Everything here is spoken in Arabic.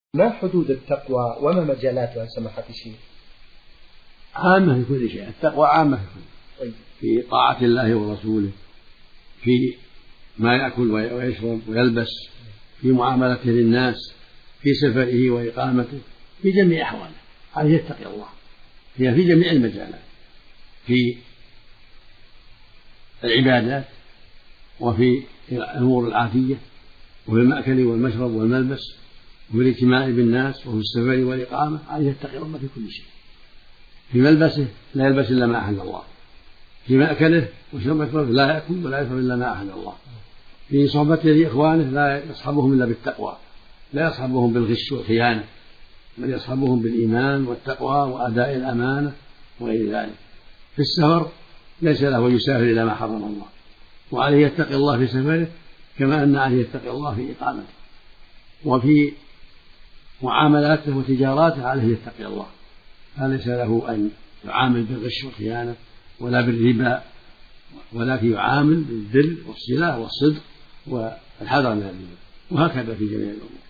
ما حدود التقوى وما مجالاتها سماحة الشيخ؟ عامة في كل شيء، التقوى عامة في كل شيء، في طاعة الله ورسوله، في ما يأكل ويشرب ويلبس، في معاملته للناس، في سفره وإقامته، في جميع أحواله عليه يتقي الله. هي في جميع المجالات، في العبادات وفي الأمور العادية وفي المأكل والمشرب والملبس وفي الاجتماع بالناس وفي السفر والإقامة عليه يتقي الله في كل شيء. في ملبسه لا يلبس إلا ما أحل الله، في مأكله وشربه لا يأكل ولا يشرب إلا ما أحل الله، في صحبته لإخوانه لا يصحبهم إلا بالتقوى، لا يصحبهم بالغش والخيانة، بل يصحبهم بالإيمان والتقوى وأداء الأمانة وغير ذلك. في السفر ليس له يسافر إلى ما حرم الله، وعليه يتقي الله في سفره كما أن عليه يتقي الله في إقامته، وفي معاملاته وتجاراته عليه يتقي الله، فليس له أن يعامل بالغش والخيانة ولا بالربا، ولكن يعامل بالبر والصلة والصدق والحذر من الربا، وهكذا في جميع الأمور.